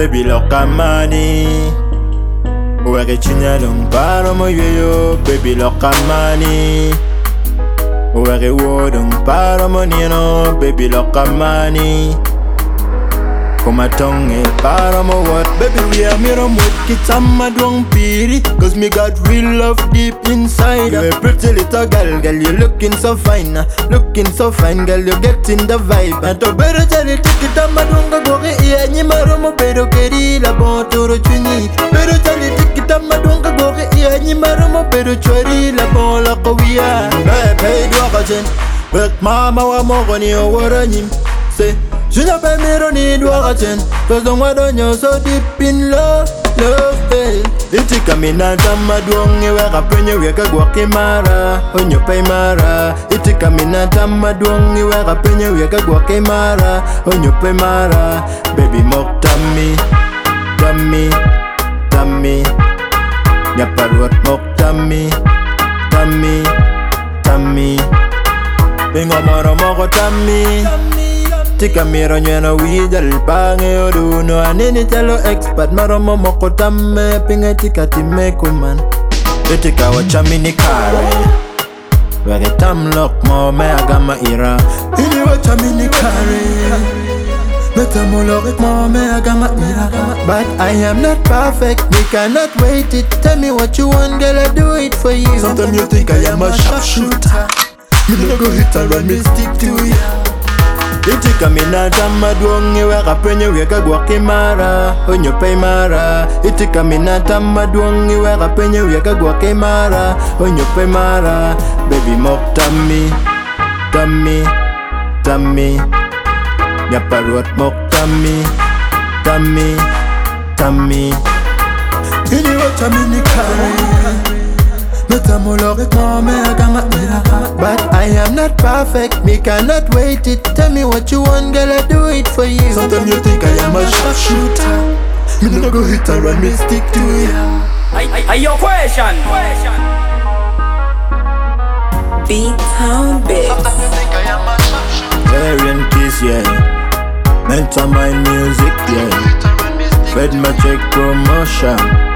baby look at money. Uweke chinya long paro mo yo, baby look at money. Uweke wodong paro mo nino, baby look at money. Kuma tongue para mo what, baby we are miro mood kitama duang piri. Cause me got real love deep inside. You a pretty little girl, girl you looking so fine, looking so fine, girl you getting the vibe. And to better tell it kitama duang goge iya ni maro mo pero keri la bon toro chuni. Better tell it kitama duang goge iya ni maro mo pero chori la bon la kawia. Baby dua kajen, but mama wa mo koni o waranyim say. Je n'appelle me Ronnie Douarachen, cause don't want you so deep in love, babe. Iti kamina tama duong iwe kapenye weka gwake mara, onyo pay mara. Iti kamina tama duong iwe kapenye weka gwake mara, onyo pay mara. Baby mok tammi, tammi, tammi. Nyaparwat mok tammi, tammi, tammi. Bingo moro moko tammi. Tika miro nyena wijal pange oduno anini telo expert maro momoko tamme pinga tika time kuman. Tika wachami ni kare wege tam lock mo me agama ira. Ini wachami ni kare Meta molorek mo me agama ira. But I am not perfect, me cannot wait it. Tell me what you want, girl, I do it for you. Sometimes you think I am a sharpshooter. Me no go hit and run, me stick to you. Iti kamina tama duong iwe kapenye weka gwake mara, onyo pay mara. Iti kamina tama duong iwe kapenye weka gwake mara, onyo pay mara. Baby mok tammi, tammi, tammi. Nyaparwat mok tammi, tammi, tammi. Ini wachami ni kare Metamoloric mom, I got my ira. But I am not perfect, me cannot wait it. Tell me what you want, girl, I do it for you. Sometimes you think I am a sharpshooter. Me no go hit and run, me stick to it. I your question. B-Town Bits. Sometimes you think I am a sharpshooter. Variant piece, yeah. Mental mind music, yeah. Fed Magic promotion.